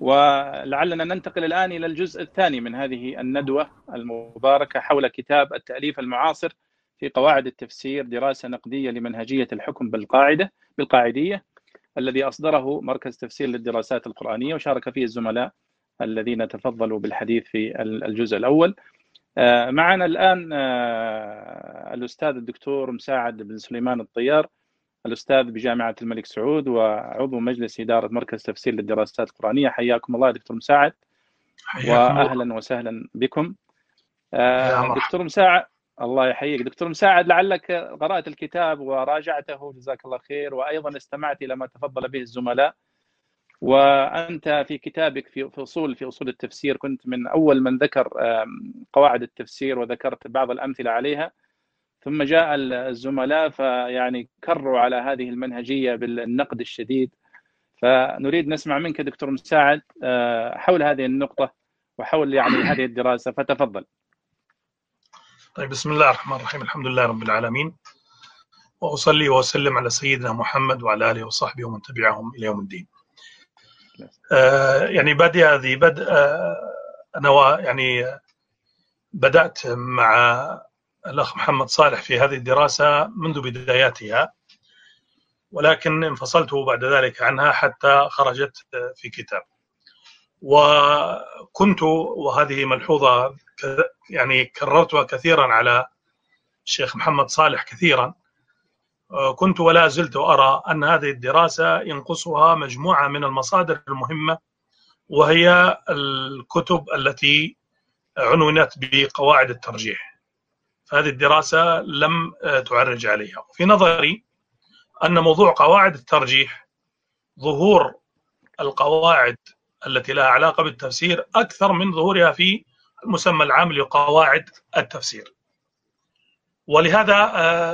ولعلنا ننتقل الآن إلى الجزء الثاني من هذه الندوة المباركة حول كتاب التأليف المعاصر في قواعد التفسير، دراسة نقدية لمنهجية الحكم بالقاعدية، الذي أصدره مركز تفسير للدراسات القرآنية، وشارك فيه الزملاء الذين تفضلوا بالحديث في الجزء الأول. معنا الآن الأستاذ الدكتور مساعد بن سليمان الطيار، الأستاذ بجامعة الملك سعود وعضو مجلس إدارة مركز تفسير للدراسات القرآنية. حياكم الله دكتور مساعد، وأهلا وسهلا بكم. دكتور مساعد، الله يحييك. دكتور مساعد، لعلك قرأت الكتاب وراجعته، جزاك الله خير، وأيضا استمعت إلى ما تفضل به الزملاء. وأنت في كتابك في أصول التفسير كنت من أول من ذكر قواعد التفسير، وذكرت بعض الأمثلة عليها، ثم جاء الزملاء فيعني كرروا على هذه المنهجية بالنقد الشديد. فنريد نسمع منك دكتور مساعد حول هذه النقطة وحول يعني هذه الدراسة، فتفضل. طيب، بسم الله الرحمن الرحيم. الحمد لله رب العالمين، وأصلي وأسلم على سيدنا محمد وعلى آله وصحبه ومن تبعهم إلى يوم الدين. يعني أنا يعني بدأت مع الأخ محمد صالح في هذه الدراسة منذ بداياتها، ولكن انفصلت بعد ذلك عنها حتى خرجت في كتاب. وكنت، وهذه ملحوظة يعني كررتها كثيرا على الشيخ محمد صالح كثيرا، كنت ولا زلت أرى أن هذه الدراسة ينقصها مجموعة من المصادر المهمة، وهي الكتب التي عنونت بقواعد الترجيح. فهذه الدراسة لم تعرج عليها. في نظري أن موضوع قواعد الترجيح، ظهور القواعد التي لها علاقة بالتفسير أكثر من ظهورها في المسمى العام لقواعد التفسير. ولهذا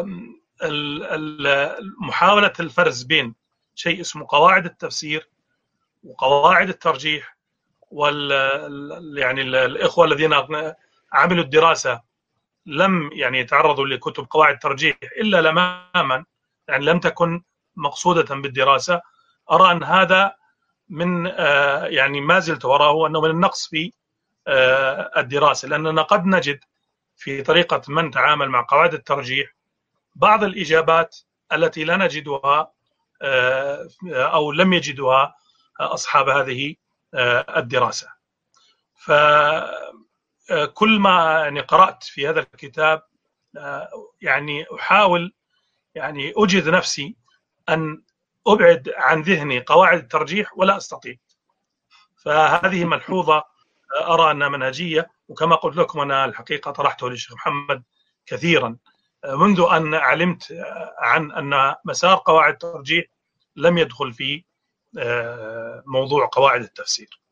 محاولة الفرز بين شيء اسمه قواعد التفسير وقواعد الترجيح، يعني الإخوة الذين عملوا الدراسة لم يعني يتعرضوا لكتب قواعد الترجيح إلا لماما، يعني لم تكن مقصودة بالدراسة. أرى أن هذا من يعني ما زلت وراه أنه من النقص في الدراسة، لأننا قد نجد في طريقة من تعامل مع قواعد الترجيح بعض الإجابات التي لا نجدها أو لم يجدها أصحاب هذه الدراسة. فكل ما يعني قرأت في هذا الكتاب يعني أحاول يعني أجهد نفسي أن أبعد عن ذهني قواعد الترجيح، ولا أستطيع. فهذه ملحوظة أرى أنها منهجية، وكما قلت لكم أنا الحقيقة طرحته للشيخ محمد كثيرا منذ أن علمت عن أن مسار قواعد الترجيح لم يدخل في موضوع قواعد التفسير.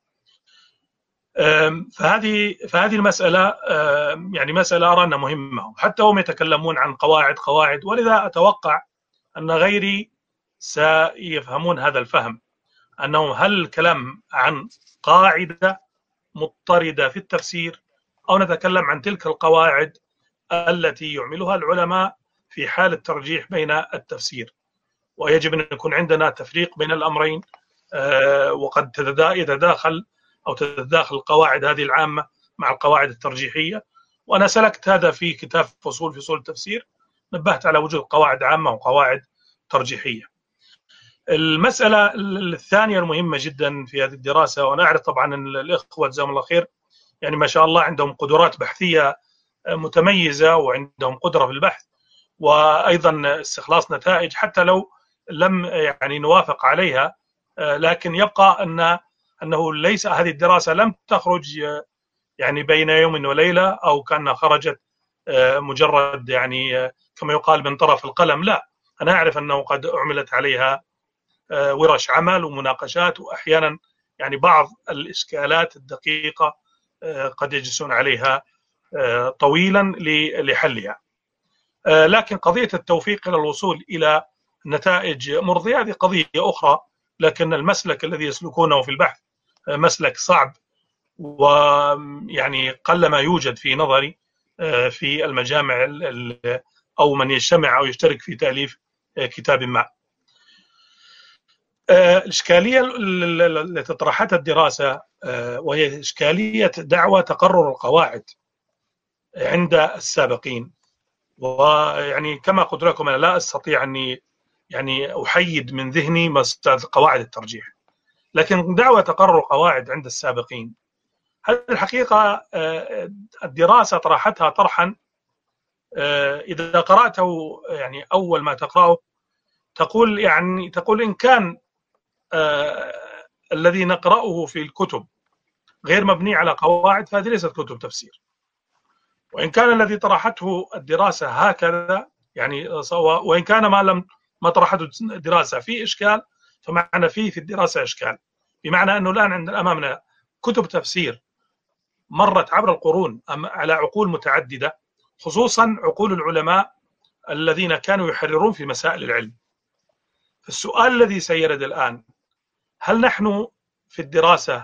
فهذه المسألة يعني مسألة أرى أنها مهمة، حتى هم يتكلمون عن قواعد، ولذا أتوقع أن غيري سيفهمون هذا الفهم، أنه هل الكلام عن قاعدة مضطردة في التفسير، أو نتكلم عن تلك القواعد التي يعملها العلماء في حال الترجيح بين التفسير. ويجب أن يكون عندنا تفريق بين الأمرين، وقد تتداخل القواعد هذه العامة مع القواعد الترجيحية. وأنا سلكت هذا في كتاب فصول التفسير، نبهت على وجود قواعد عامة وقواعد ترجيحية. المسألة الثانية المهمة جدا في هذه الدراسة، وأنا أعرف طبعا أن الإخوة جزاهم الله خير يعني ما شاء الله عندهم قدرات بحثية متميزة، وعندهم قدرة في البحث وأيضا استخلاص نتائج، حتى لو لم يعني نوافق عليها، لكن يبقى أنه ليس هذه الدراسة لم تخرج يعني بين يوم وليلة، أو كأنها خرجت مجرد يعني كما يقال من طرف القلم. لا، أنا أعرف أنه قد عملت عليها ورش عمل ومناقشات، وأحيانا يعني بعض الإشكالات الدقيقة قد يجلسون عليها طويلا لحلها. لكن قضية التوفيق إلى الوصول إلى نتائج مرضية هذه قضية أخرى، لكن المسلك الذي يسلكونه في البحث مسلك صعب، ويعني قلما يوجد في نظري في المجامع أو من يجتمع أو يشترك في تأليف كتاب ما. الإشكالية التي طرحتها الدراسة وهي إشكالية دعوى تقرر القواعد عند السابقين. ويعني كما قلت لكم أنا لا أستطيع أني يعني أحيد من ذهني قواعد الترجيح، لكن دعوى تقرر القواعد عند السابقين هذه الحقيقة الدراسة طرحتها طرحا إذا قرأته يعني أول ما تقرأه تقول إن كان الذي نقرأه في الكتب غير مبني على قواعد فهذه ليست كتب تفسير، وإن كان الذي طرحته الدراسة هكذا يعني وإن كان ما طرحته الدراسة فيه إشكال فمعنى فيه في الدراسة إشكال، بمعنى أنه الآن عندنا أمامنا كتب تفسير مرت عبر القرون على عقول متعددة، خصوصا عقول العلماء الذين كانوا يحررون في مسائل العلم. السؤال الذي سيرد الآن، هل نحن في الدراسة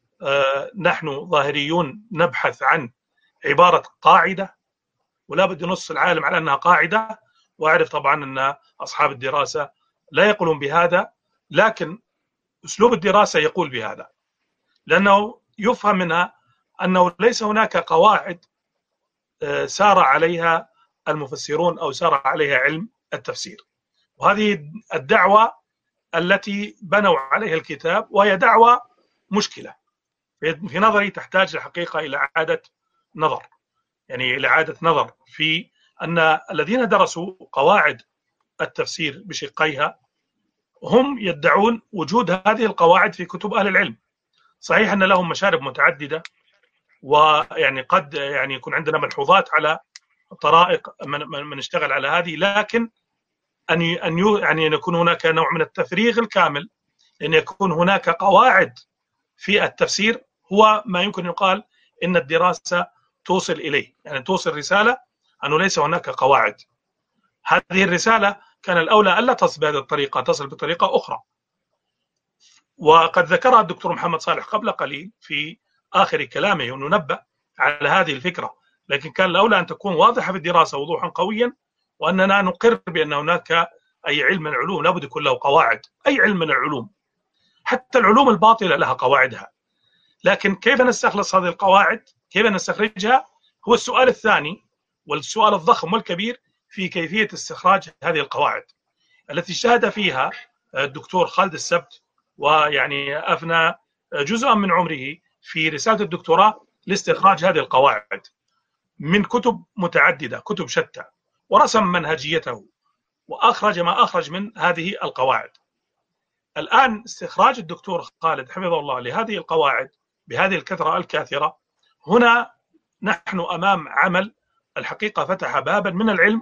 نحن ظاهريون نبحث عن عبارة قاعدة ولا بد نص العالم على أنها قاعدة؟ وأعرف طبعا أن أصحاب الدراسة لا يقولون بهذا، لكن أسلوب الدراسة يقول بهذا، لأنه يفهم منها أنه ليس هناك قواعد سار عليها المفسرون أو سار عليها علم التفسير، وهذه الدعوة التي بنوا عليها الكتاب وهي دعوة مشكلة في نظري تحتاج الحقيقة إلى إعادة نظر، يعني إلى إعادة نظر في أن الذين درسوا قواعد التفسير بشقيها هم يدعون وجود هذه القواعد في كتب أهل العلم. صحيح أن لهم مشارب متعددة ويعني قد يعني يكون عندنا ملحوظات على طرائق من اشتغل على هذه، لكن أن يكون هناك نوع من التفريغ الكامل، أن يكون هناك قواعد في التفسير هو ما يمكن يقال إن الدراسة توصل إليه، يعني توصل رسالة أنه ليس هناك قواعد. هذه الرسالة كان الأولى ألا تصل بهذه الطريقة، تصل بطريقة أخرى، وقد ذكرها الدكتور محمد صالح قبل قليل في آخر كلامه وننبه على هذه الفكرة، لكن كان الأولى أن تكون واضحة في الدراسة وضوحا قويا، وأننا نقر بأن هناك أي علم من العلوم لابد يكون له قواعد، أي علم من العلوم حتى العلوم الباطلة لها قواعدها، لكن كيف نستخلص هذه القواعد؟ كيف نستخرجها؟ هو السؤال الثاني والسؤال الضخم والكبير في كيفية استخراج هذه القواعد التي اجتهد فيها الدكتور خالد السبت، ويعني أفنى جزءا من عمره في رسالة الدكتوراه لاستخراج هذه القواعد من كتب متعددة، كتب شتى، ورسم منهجيته وأخرج ما أخرج من هذه القواعد. الآن استخراج الدكتور خالد حفظه الله لهذه القواعد بهذه الكثرة الكاثرة، هنا نحن أمام عمل الحقيقة فتح بابا من العلم،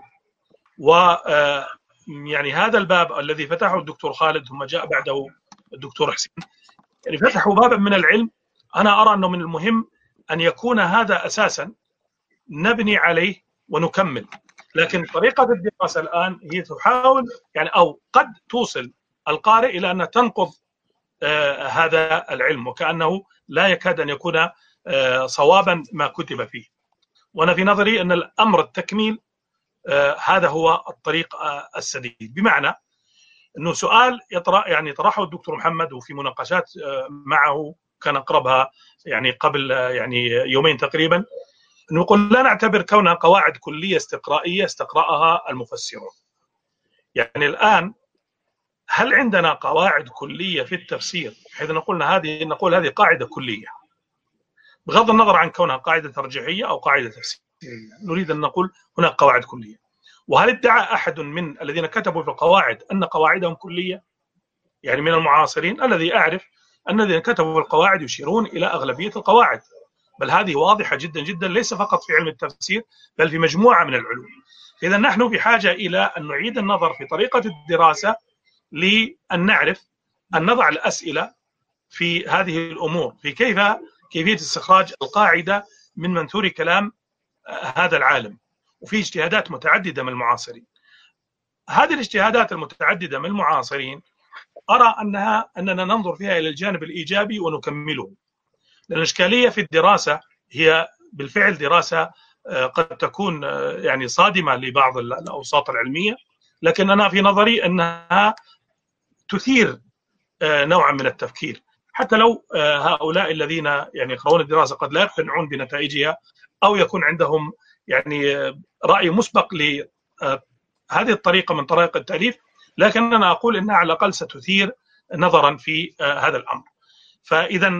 ويعني هذا الباب الذي فتحه الدكتور خالد ثم جاء بعده الدكتور حسين، يعني فتحوا بابا من العلم. أنا أرى أنه من المهم أن يكون هذا أساسا نبني عليه ونكمل، لكن طريقة الدراسة الآن هي تحاول يعني أو قد توصل القارئ إلى أن تنقض هذا العلم، وكأنه لا يكاد أن يكون صوابا ما كتب فيه. وأنا في نظري أن الأمر التكميل هذا هو الطريق السديد، بمعنى أنه سؤال يعني طرحه الدكتور محمد وفي مناقشات معه كان أقربها يعني قبل يعني يومين تقريبا، أنه يقول لا نعتبر كونها قواعد كلية استقرائية استقرأها المفسرون. يعني الآن هل عندنا قواعد كلية في التفسير حيث نقول هذه قاعدة كلية بغض النظر عن كونها قاعدة ترجيحية أو قاعدة تفسيرية؟ نريد أن نقول هناك قواعد كلية. وهل ادعى أحد من الذين كتبوا في القواعد أن قواعدهم كلية؟ يعني من المعاصرين الذي أعرف أن الذين كتبوا في القواعد يشيرون إلى أغلبية القواعد، بل هذه واضحة جدا جدا ليس فقط في علم التفسير بل في مجموعة من العلوم. إذا نحن بحاجة إلى أن نعيد النظر في طريقة الدراسة لأن نعرف أن نضع الأسئلة في هذه الأمور، في كيفية استخراج القاعدة من منثور كلام هذا العالم. وفي اجتهادات متعددة من المعاصرين، هذه الاجتهادات المتعددة من المعاصرين أرى أننا ننظر فيها إلى الجانب الإيجابي ونكمله، لأن الإشكالية في الدراسة هي بالفعل دراسة قد تكون يعني صادمة لبعض الأوساط العلمية، لكن أنا في نظري أنها تثير نوعا من التفكير، حتى لو هؤلاء الذين يعني يقرؤون الدراسة قد لا يقتنعون بنتائجها أو يكون عندهم يعني رأي مسبق لهذه الطريقة من طريقة التأليف، لكن أنا أقول أنها على الأقل ستثير نظرا في هذا الأمر. فإذا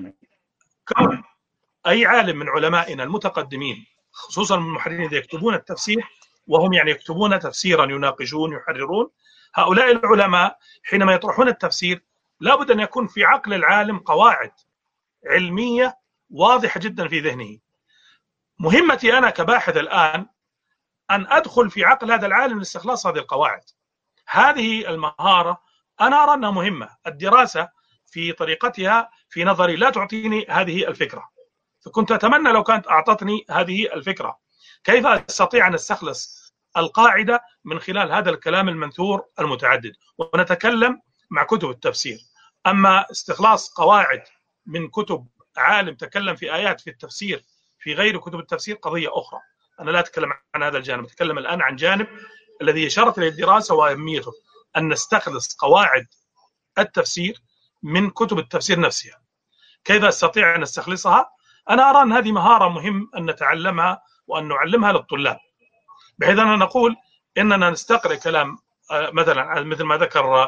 كون أي عالم من علمائنا المتقدمين خصوصا المحررين الذين يكتبون التفسير، وهم يعني يكتبون تفسيرا يناقشون يحررون، هؤلاء العلماء حينما يطرحون التفسير لابد أن يكون في عقل العالم قواعد علمية واضحة جدا في ذهنه. مهمتي أنا كباحث الآن أن أدخل في عقل هذا العالم لاستخلاص هذه القواعد. هذه المهارة أنا أرى أنها مهمة. الدراسة في طريقتها في نظري لا تعطيني هذه الفكرة، فكنت أتمنى لو كانت أعطتني هذه الفكرة. كيف أستطيع أن أستخلص القاعدة من خلال هذا الكلام المنثور المتعدد؟ ونتكلم مع كتب التفسير. أما استخلاص قواعد من كتب عالم تكلم في آيات في التفسير في غير كتب التفسير قضية أخرى. أنا لا أتكلم عن هذا الجانب، أتكلم الآن عن جانب الذي أشارت إليه الدراسة وأهميته، أن نستخلص قواعد التفسير من كتب التفسير نفسها. كيف أستطيع أن أستخلصها؟ أنا أرى أن هذه مهارة مهم أن نتعلمها وأن نعلمها للطلاب، بحيث أننا نقول إننا نستقرأ كلام مثلا مثل ما ذكر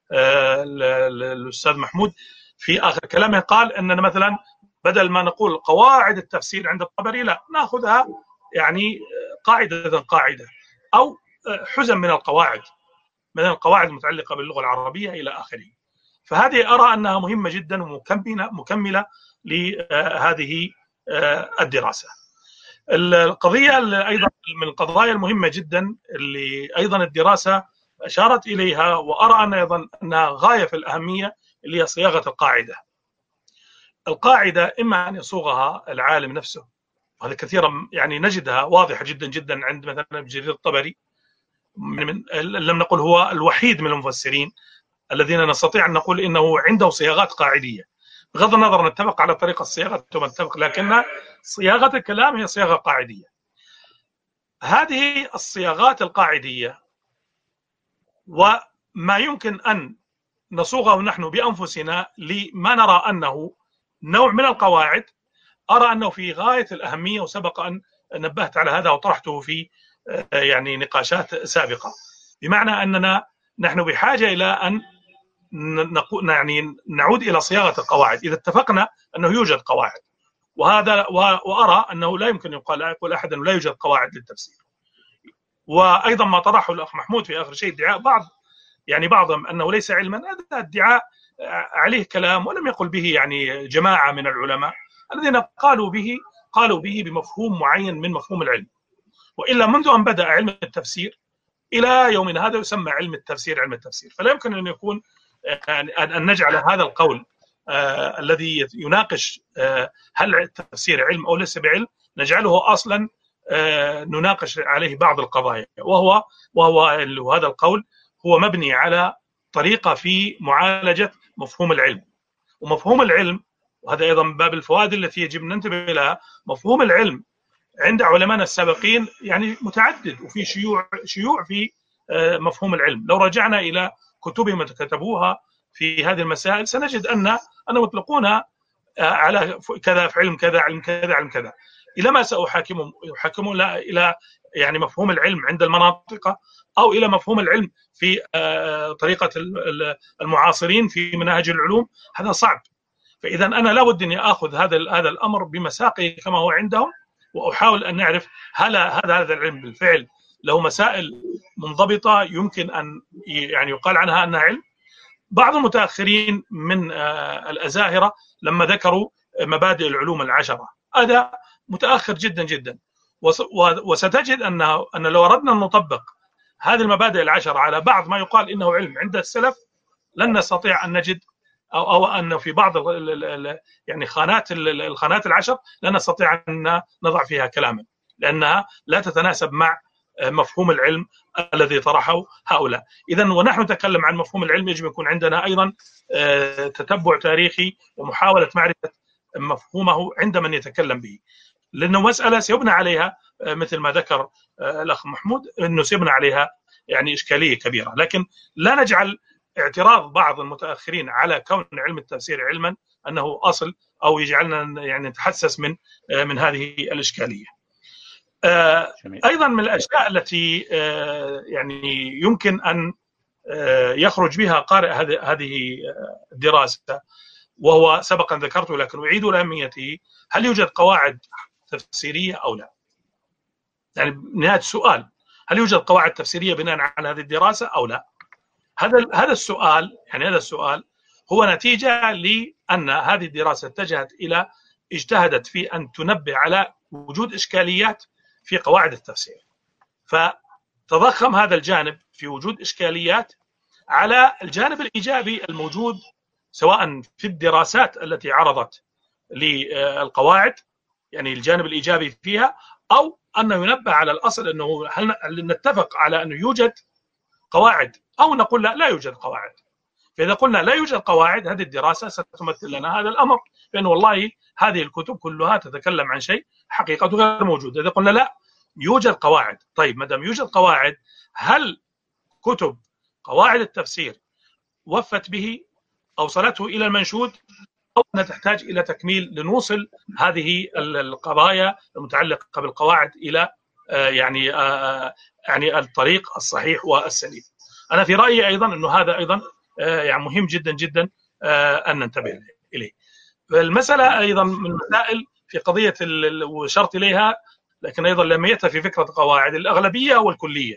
الأستاذ محمود في آخر كلامه، قال أننا مثلا بدل ما نقول قواعد التفسير عند الطبري، لا نأخذها يعني قاعدة أو حزم من القواعد، مثلا القواعد المتعلقة باللغة العربية إلى آخره. فهذه أرى أنها مهمة جدا ومكملة لهذه الدراسة. القضية أيضا من القضايا المهمة جدا اللي أيضا الدراسة أشارت إليها وأرى أن أيضا أنها غاية في الأهمية، اللي هي صياغة القاعدة. القاعدة إما أن يصوغها العالم نفسه، وهذا كثيرا يعني نجدها واضحة جدا جدا عند مثلا ابن جرير الطبري، لم نقل هو الوحيد من المفسرين الذين نستطيع أن نقول إنه عنده صياغات قاعدية، بغض النظر نتفق على طريقة الصياغة ثم نتفق، لكن صياغة الكلام هي صياغة قاعدية. هذه الصياغات القاعدية وما يمكن أن نصوغه نحن بأنفسنا لما نرى أنه نوع من القواعد، أرى أنه في غاية الأهمية، وسبق أن نبهت على هذا وطرحته في يعني نقاشات سابقة، بمعنى أننا نحن بحاجة إلى أن يعني نعود إلى صياغة القواعد. إذا اتفقنا أنه يوجد قواعد، وهذا وأرى أنه لا يمكن يقول أحد أنه لا يوجد قواعد للتفسير. وأيضا ما طرحه الأخ محمود في آخر شيء ادعاء بعضهم أنه ليس علما، هذا ادعاء عليه كلام ولم يقل به يعني جماعة من العلماء الذين قالوا به بمفهوم معين من مفهوم العلم. وإلا منذ أن بدأ علم التفسير إلى يومنا هذا يسمى علم التفسير. فلا يمكن أن يكون أن نجعل هذا القول الذي يناقش هل التفسير علم أو ليس بعلم نجعله أصلا نناقش عليه بعض القضايا، وهو هذا القول هو مبني على طريقة في معالجة مفهوم العلم. ومفهوم العلم، وهذا أيضا من باب الفوائد التي يجب أن ننتبه لها، مفهوم العلم عند علماء السابقين يعني متعدد، وفي شيوع في مفهوم العلم. لو رجعنا إلى كتبهم كتبوها في هذه المسائل سنجد أن يطلقون على كذا في علم كذا، علم كذا، علم كذا. إلى ما يحكمون إلى يعني مفهوم العلم عند المناطق، أو إلى مفهوم العلم في طريقة المعاصرين في مناهج العلوم. هذا صعب. فإذا أنا لا بد أني أخذ هذا الأمر بمساقه كما هو عندهم، وأحاول أن نعرف هل هذا العلم بالفعل له مسائل منضبطة يمكن أن يعني يقال عنها أنها علم. بعض المتأخرين من الأزاهرة لما ذكروا مبادئ العلوم العشرة، هذا متأخر جدا جدا، وستجد أن لو أردنا أن نطبق هذه المبادئ العشرة على بعض ما يقال إنه علم عند السلف لن نستطيع أن نجد أو أن في بعض يعني الخانات العشر لا نستطيع أن نضع فيها كلاما، لأنها لا تتناسب مع مفهوم العلم الذي طرحه هؤلاء. إذن ونحن نتكلم عن مفهوم العلم يجب يكون عندنا أيضا تتبع تاريخي ومحاولة معرفة مفهومه عند من يتكلم به، لأنه مسألة سيبنى عليها مثل ما ذكر الأخ محمود أنه سيبنى عليها يعني إشكالية كبيرة. لكن لا نجعل اعتراض بعض المتأخرين على كون علم التفسير علما أنه أصل أو يجعلنا يعني نتحسس من هذه الإشكالية. أيضا من الأشياء التي يعني يمكن أن يخرج بها قارئ هذه الدراسة، وهو سبقا ذكرته لكن أعيد لأهميته، هل يوجد قواعد تفسيرية أو لا؟ يعني نهاية السؤال، هل يوجد قواعد تفسيرية بناء على هذه الدراسة أو لا؟ هذا السؤال، يعني هذا السؤال هو نتيجة لأن هذه الدراسة اجتهدت في أن تنبه على وجود إشكاليات في قواعد التفسير، فتضخم هذا الجانب في وجود إشكاليات على الجانب الإيجابي الموجود سواء في الدراسات التي عرضت للقواعد، يعني الجانب الإيجابي فيها، أو أنه ينبه على الأصل أنه هل نتفق على أنه يوجد قواعد أو نقول لا يوجد قواعد. فإذا قلنا لا يوجد قواعد، هذه الدراسة ستمثل لنا هذا الأمر، بأن والله هذه الكتب كلها تتكلم عن شيء حقيقته غير موجودة. إذا قلنا لا يوجد قواعد، طيب ما دام يوجد قواعد، هل كتب قواعد التفسير وفت به أوصلته إلى المنشود، أو أنها تحتاج إلى تكميل لنوصل هذه القضايا المتعلقة بالقواعد إلى يعني الطريق الصحيح والسليم؟ أنا في رأيي أيضا أنه هذا أيضا يعني مهم جدا جدا أن ننتبه إليه. المسألة أيضا من المسائل في قضية وشرط إليها، لكن أيضا لما يأتي في فكرة قواعد الأغلبية والكلية.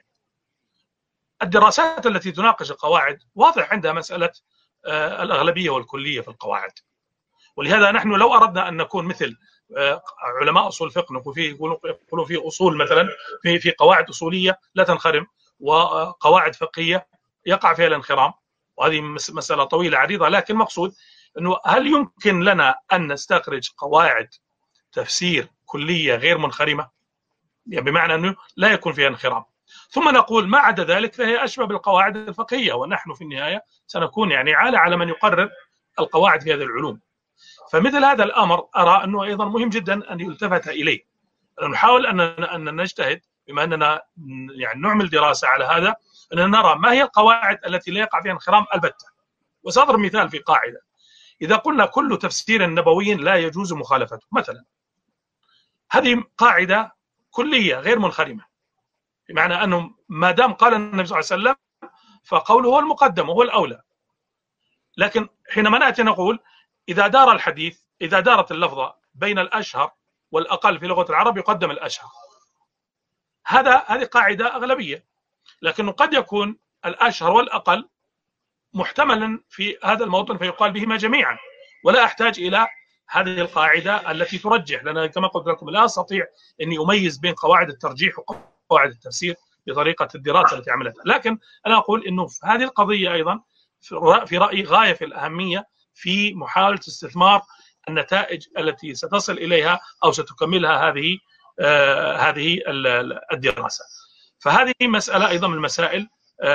الدراسات التي تناقش القواعد واضح عندها مسألة الأغلبية والكلية في القواعد، ولهذا نحن لو أردنا أن نكون مثل علماء أصول الفقه، يقولوا في أصول مثلا في قواعد أصولية لا تنخرم، وقواعد فقهية يقع فيها الانخرام، وهذه مسألة طويلة عريضة، لكن مقصود أنه هل يمكن لنا أن نستخرج قواعد تفسير كلية غير منخرمة، يعني بمعنى أنه لا يكون فيها انخرام، ثم نقول ما عدا ذلك فهي أشبه بالقواعد الفقهية، ونحن في النهاية سنكون يعني عالة على من يقرر القواعد في هذه العلوم. فمثل هذا الأمر أرى أنه أيضا مهم جدا أن يلتفت إليه. نحاول أن نجتهد بما أننا يعني نعمل دراسة على هذا، أن نرى ما هي القواعد التي لا يقع فيها انخرام البتة. وسأضرب مثال في قاعدة: إذا قلنا كل تفسير نبوي لا يجوز مخالفته مثلا، هذه قاعدة كلية غير منخرمة، بمعنى أنه ما دام قال النبي صلى الله عليه وسلم فقوله هو المقدم وهو الأولى. لكن حينما نأتي نقول إذا دار الحديث، إذا دارت اللفظة بين الأشهر والأقل في لغة العرب يقدم الأشهر، هذه قاعدة أغلبية، لكنه قد يكون الأشهر والأقل محتملا في هذا الموطن فيقال بهما جميعا، ولا أحتاج إلى هذه القاعدة التي ترجح، لأن كما قلت لكم لا أستطيع أني أميز بين قواعد الترجيح وقواعد التفسير بطريقة الدراسة التي عملتها. لكن أنا أقول أنه في هذه القضية أيضا في رأيي غاية في الأهمية في محاولة استثمار النتائج التي ستصل إليها أو ستكملها هذه الدراسة. فهذه مسألة أيضا من المسائل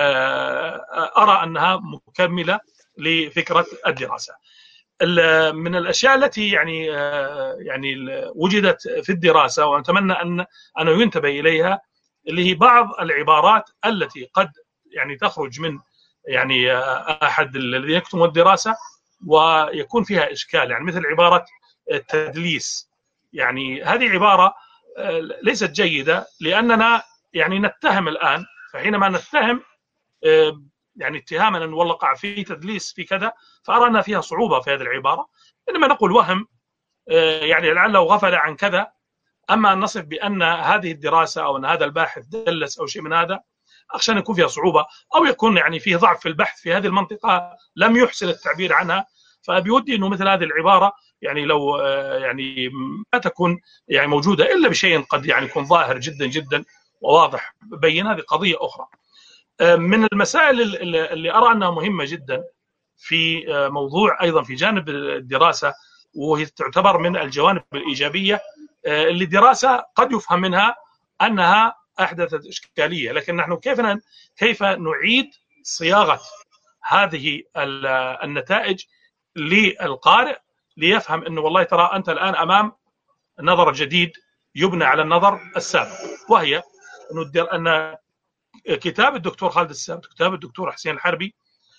أرى أنها مكملة لفكرة الدراسة. من الأشياء التي يعني وجدت في الدراسة ونتمنى أن ينتبه إليها، اللي هي بعض العبارات التي قد يعني تخرج من يعني أحد الذين يكتموا الدراسة ويكون فيها إشكال، يعني مثل عبارة التدليس. يعني هذه عبارة ليست جيدة، لأننا يعني نتهم الآن، فحينما نتهم يعني اتهاما أن وقع في تدليس في كذا، فأرى أن فيها صعوبة في هذه العبارة. إنما نقول وهم يعني لعله غفل عن كذا، أما أن نصف بأن هذه الدراسة أو أن هذا الباحث دلس أو شيء من هذا، أخشى أن يكون فيها صعوبة أو يكون يعني فيه ضعف في البحث في هذه المنطقة لم يحسن التعبير عنها. فبودي أنه مثل هذه العبارة يعني لو يعني ما تكون يعني موجودة إلا بشيء قد يعني يكون ظاهر جدا جدا وواضح بين، هذه قضية أخرى. من المسائل اللي أرى أنها مهمة جدا في موضوع أيضا في جانب الدراسة، وهي تعتبر من الجوانب الإيجابية اللي دراسة قد يفهم منها أنها أحدثت إشكالية، لكن نحن كيف نعيد صياغة هذه النتائج للقارئ ليفهم أنه والله ترى أنت الآن أمام نظر جديد يبنى على النظر السابق، وهي أن كتاب الدكتور خالد السابت، كتاب الدكتور حسين الحربي،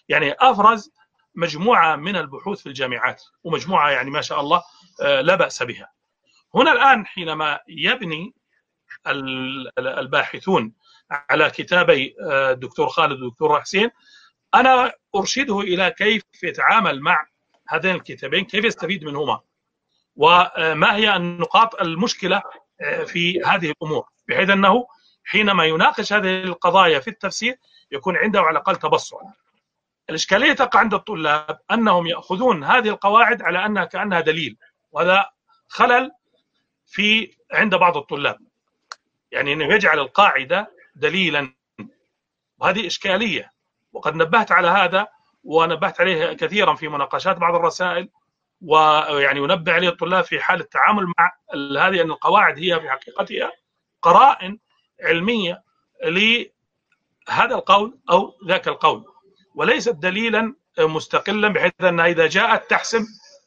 يعني أفرز مجموعة من البحوث في الجامعات، ومجموعة يعني ما شاء الله لا بأس بها. هنا الآن حينما يبني الباحثون على كتابي الدكتور خالد والدكتور حسين، أنا أرشده إلى كيف يتعامل مع هذين الكتابين، كيف يستفيد منهما، وما هي النقاط المشكلة في هذه الأمور، بحيث أنه حينما يناقش هذه القضايا في التفسير يكون عنده على الأقل تبصر. الإشكالية تقع عند الطلاب أنهم يأخذون هذه القواعد على أنها كأنها دليل، وهذا خلل عند بعض الطلاب، يعني أنه يجعل القاعدة دليلا، وهذه إشكالية. وقد نبهت على هذا، ونبهت عليه كثيرا في مناقشات بعض الرسائل، ويعني ينبه عليه الطلاب في حال التعامل مع هذه، أن القواعد هي في حقيقتها قرائن علمية لهذا القول أو ذاك القول، وليست دليلا مستقلا بحيث أنها إذا جاءت تحسم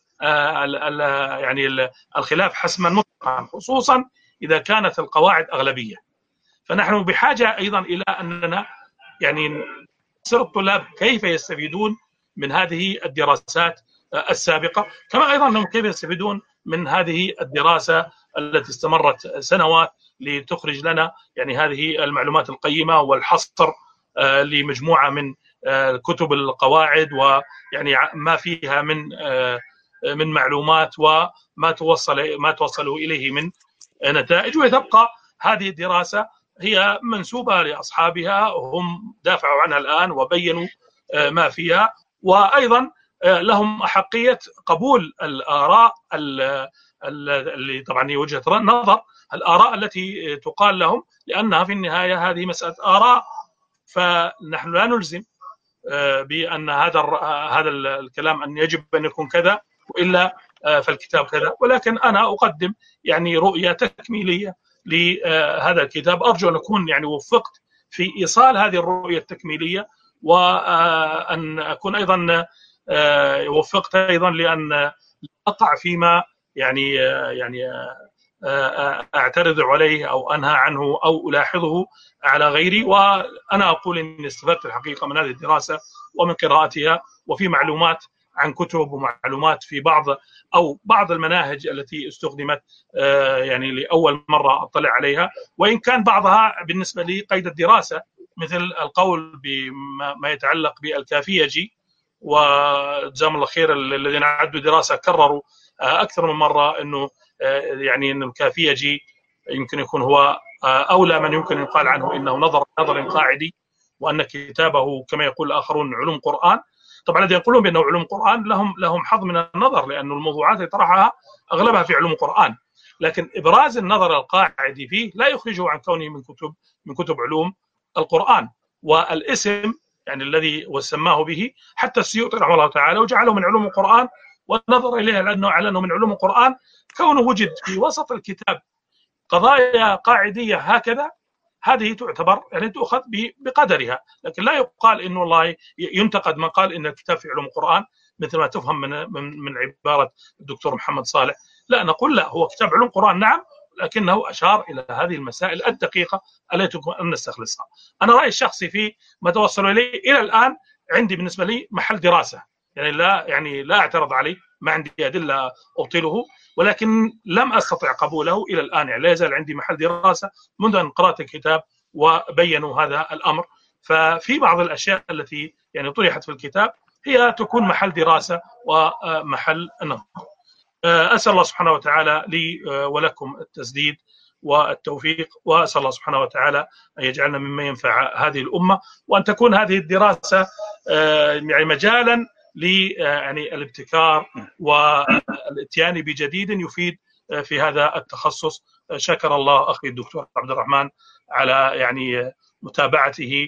يعني الخلاف حسما مطلقا، خصوصا إذا كانت القواعد أغلبية. فنحن بحاجة أيضا إلى أننا يعني نسأل الطلاب كيف يستفيدون من هذه الدراسات السابقة، كما أيضا أنهم كيف يستفيدون من هذه الدراسة التي استمرت سنوات لتخرج لنا يعني هذه المعلومات القيمة والحصر لمجموعة من كتب القواعد، ويعني ما فيها من معلومات وما توصلوا إليه من نتائج. وتبقى هذه الدراسة هي منسوبة لأصحابها، هم دافعوا عنها الآن وبينوا ما فيها، وأيضا لهم أحقية قبول الآراء اللي طبعا هي وجهة نظر، الآراء التي تقال لهم، لأنها في النهاية هذه مسألة آراء، فنحن لا نلزم بأن هذا الكلام أن يجب أن يكون كذا وإلا فالكتاب كذا، ولكن أنا أقدم يعني رؤية تكميلية لهذا الكتاب. أرجو أن أكون يعني وفقت في إيصال هذه الرؤية التكميلية، وأن أكون أيضا وفقت أيضا لأن أقع فيما يعني أعترض عليه أو أنهى عنه أو ألاحظه على غيري. وأنا أقول إني استفدت الحقيقة من هذه الدراسة ومن قراءتها، وفي معلومات عن كتب ومعلومات في بعض المناهج التي استخدمت يعني لأول مرة أطلع عليها، وإن كان بعضها بالنسبة لي قيد الدراسة، مثل القول بما يتعلق بالكافيجي، وجزاهم الله خير الذين عدوا دراسة كرروا أكثر من مرة أنه يعني أن الكافيجي يمكن يكون هو أولى من يمكن أن يقال عنه إنه نظر قاعدي، وأن كتابه كما يقول الآخرون علوم قرآن. طبعا الذين يقولون بأنه علوم قرآن لهم حظ من النظر، لأن الموضوعات اللي طرحها أغلبها في علوم قرآن، لكن إبراز النظر القاعدي فيه لا يخرجه عن كونه من كتب علوم القرآن. والاسم يعني الذي وسماه به حتى السيوطي رحمه الله تعالى وجعله من علوم القرآن، ونظر إليه على أنه من علوم القرآن، كونه وجد في وسط الكتاب قضايا قاعدية هكذا، هذه تعتبر يعني تؤخذ بقدرها، لكن لا يقال إنه والله ينتقد من قال إن الكتاب في علوم القرآن مثل ما تفهم من عبارة الدكتور محمد صالح. لا، نقول لا، هو كتاب علوم القرآن نعم، لكنه أشار إلى هذه المسائل الدقيقة التي يمكن أن نستخلصها. أنا رأيي الشخصي في ما توصلوا إليه إلى الآن عندي بالنسبة لي محل دراسة، يعني لا أعترض عليه، ما عندي أدلة أبطله، ولكن لم أستطع قبوله إلى الآن، يعني لا يزال عندي محل دراسة منذ أن قرأت الكتاب وبينوا هذا الأمر. ففي بعض الأشياء التي يعني طرحت في الكتاب هي تكون محل دراسة ومحل نظر. أسأل الله سبحانه وتعالى لي ولكم التسديد والتوفيق، وأسأل الله سبحانه وتعالى أن يجعلنا ممن ينفع هذه الأمة، وأن تكون هذه الدراسة يعني مجالا يعني الابتكار والاتيان بجديد يفيد في هذا التخصص. شكر الله أخي الدكتور عبد الرحمن على يعني متابعته،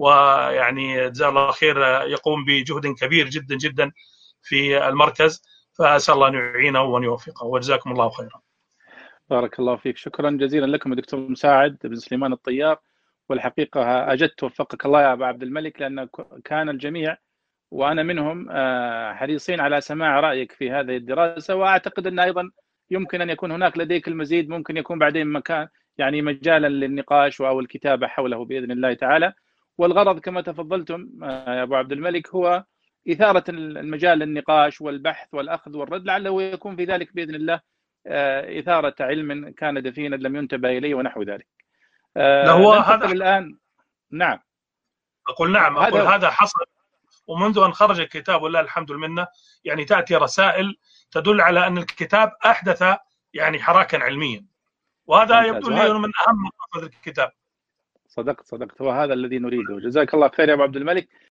ويعني جزاه الله خير يقوم بجهد كبير جدا جدا في المركز، فأسأل الله أن يعينه وأن يوفقه، وجزاكم الله خيرا. بارك الله فيك، شكرا جزيلا لكم دكتور مساعد بن سليمان الطيار. والحقيقة أجدت وفقك الله يا أبا عبد الملك، لأن كان الجميع وأنا منهم حريصين على سماع رأيك في هذه الدراسة، وأعتقد أن أيضا يمكن أن يكون هناك لديك المزيد، ممكن يكون بعدين مكان يعني مجالا للنقاش أو الكتابة حوله بإذن الله تعالى. والغرض كما تفضلتم يا أبو عبد الملك هو إثارة المجال للنقاش والبحث والأخذ والرد، لعله يكون في ذلك بإذن الله إثارة علم كان دفينا لم ينتبه إليه ونحو ذلك. هو ننتقل هذا. الآن. نعم. أقول نعم، أقول هذا حصل، ومنذ أن خرج الكتاب ولله الحمد والمنة يعني تأتي رسائل تدل على أن الكتاب أحدث يعني حراكا علميا، وهذا يبدو لي من أهم مقاصد الكتاب. صدقت، هو هذا الذي نريده. جزاك الله خير يا أبو عبد الملك.